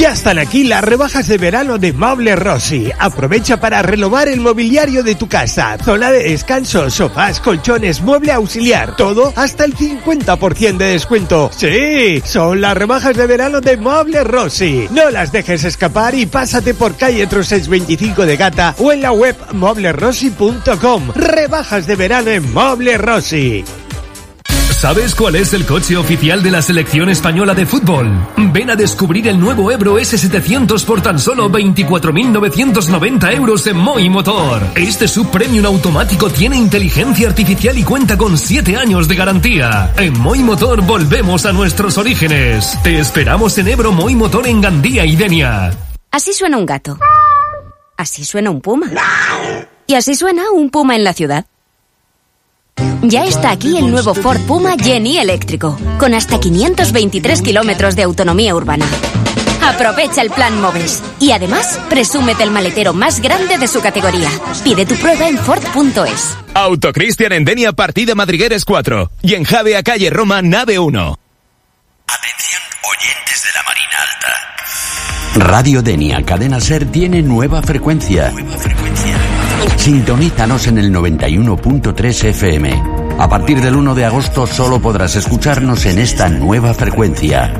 Ya están aquí las rebajas de verano de Muebles Rossi. Aprovecha para renovar el mobiliario de tu casa. Zona de descanso, sofás, colchones, mueble auxiliar. Todo hasta el 50% de descuento. ¡Sí! Son las rebajas de verano de Muebles Rossi. No las dejes escapar y pásate por calle Trosets 25 de Gata o en la web mueblesrossi.com. Rebajas de verano en Muebles Rossi. ¿Sabes cuál es el coche oficial de la selección española de fútbol? Ven a descubrir el nuevo Ebro S700 por tan solo 24.990 euros en Moi Motor. Este subpremium automático tiene inteligencia artificial y cuenta con 7 años de garantía. En Moi Motor volvemos a nuestros orígenes. Te esperamos en Ebro Moi Motor en Gandía y Denia. Así suena un gato. Así suena un puma. Y así suena un puma en la ciudad. Ya está aquí el nuevo Ford Puma Gen-E eléctrico, con hasta 523 kilómetros de autonomía urbana. Aprovecha el plan MOVES y además presúmete el maletero más grande de su categoría. Pide tu prueba en Ford.es. Autocristian en Denia, partida Madrigueres 4 y en Javea, calle Roma, nave 1. Atención, oyentes de la Marina Alta. Radio Denia Cadena Ser tiene nueva frecuencia. Sintonízanos en el 91.3 FM. A partir del 1 de agosto solo podrás escucharnos en esta nueva frecuencia.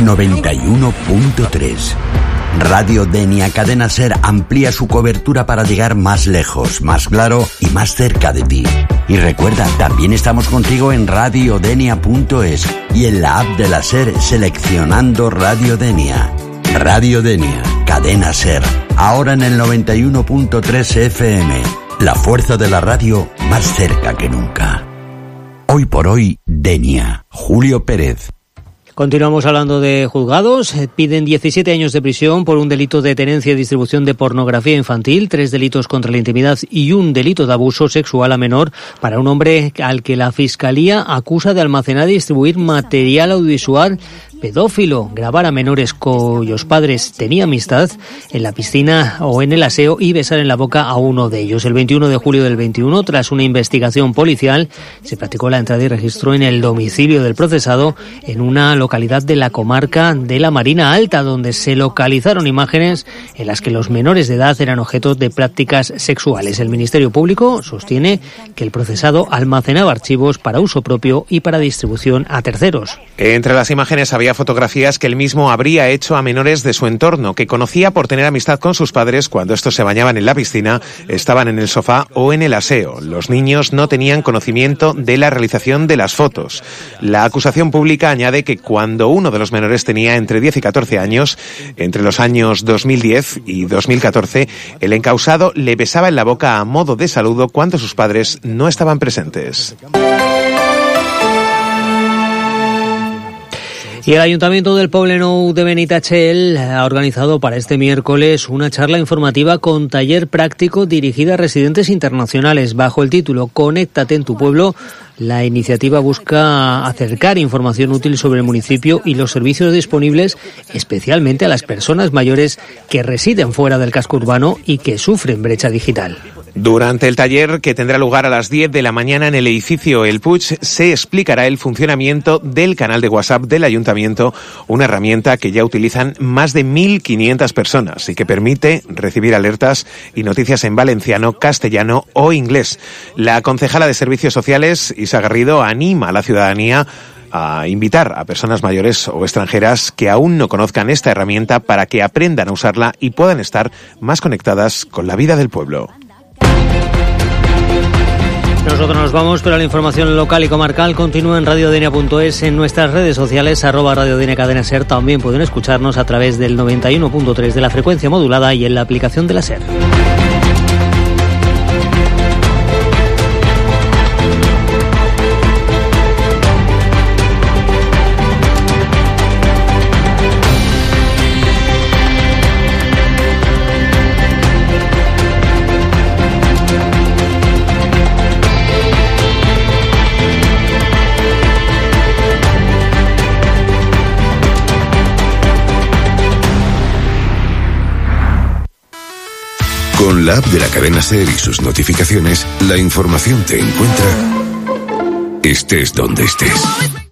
91.3. Radio Denia Cadena Ser amplía su cobertura para llegar más lejos, más claro y más cerca de ti. Y recuerda, también estamos contigo en radiodenia.es y en la app de la Ser seleccionando Radio Denia. Radio Denia, Cadena Ser, ahora en el 91.3 FM. La fuerza de la radio más cerca que nunca. Hoy por hoy, Denia. Julio Pérez. Continuamos hablando de juzgados. Piden 17 años de prisión por un delito de tenencia y distribución de pornografía infantil, 3 delitos contra la intimidad y un delito de abuso sexual a menor para un hombre al que la Fiscalía acusa de almacenar y distribuir material audiovisual pedófilo, grabar a menores cuyos padres tenían amistad en la piscina o en el aseo y besar en la boca a uno de ellos. El 21 de julio del 21, tras una investigación policial, se practicó la entrada y registro en el domicilio del procesado en una localidad de la comarca de la Marina Alta, donde se localizaron imágenes en las que los menores de edad eran objeto de prácticas sexuales. El Ministerio Público sostiene que el procesado almacenaba archivos para uso propio y para distribución a terceros. Entre las imágenes había fotografías que él mismo habría hecho a menores de su entorno, que conocía por tener amistad con sus padres cuando estos se bañaban en la piscina, estaban en el sofá o en el aseo. Los niños no tenían conocimiento de la realización de las fotos. La acusación pública añade que cuando uno de los menores tenía entre 10 y 14 años, entre los años 2010 y 2014, el encausado le besaba en la boca a modo de saludo cuando sus padres no estaban presentes. Y el Ayuntamiento del Poblenou de Benitatxell ha organizado para este miércoles una charla informativa con taller práctico dirigida a residentes internacionales bajo el título Conéctate en tu pueblo. La iniciativa busca acercar información útil sobre el municipio y los servicios disponibles, especialmente a las personas mayores que residen fuera del casco urbano y que sufren brecha digital. Durante el taller, que tendrá lugar a las 10 de la mañana en el edificio El Puig, se explicará el funcionamiento del canal de WhatsApp del Ayuntamiento, una herramienta que ya utilizan más de 1.500 personas y que permite recibir alertas y noticias en valenciano, castellano o inglés. La concejala de Servicios Sociales, Isa Garrido, anima a la ciudadanía a invitar a personas mayores o extranjeras que aún no conozcan esta herramienta para que aprendan a usarla y puedan estar más conectadas con la vida del pueblo. Nosotros nos vamos, pero la información local y comarcal continúa en radiodenia.es, en nuestras redes sociales, @radiodenia Cadena Ser. También pueden escucharnos a través del 91.3 de la frecuencia modulada y en la aplicación de la Ser. Con la app de la cadena SER y sus notificaciones, la información te encuentra estés donde estés.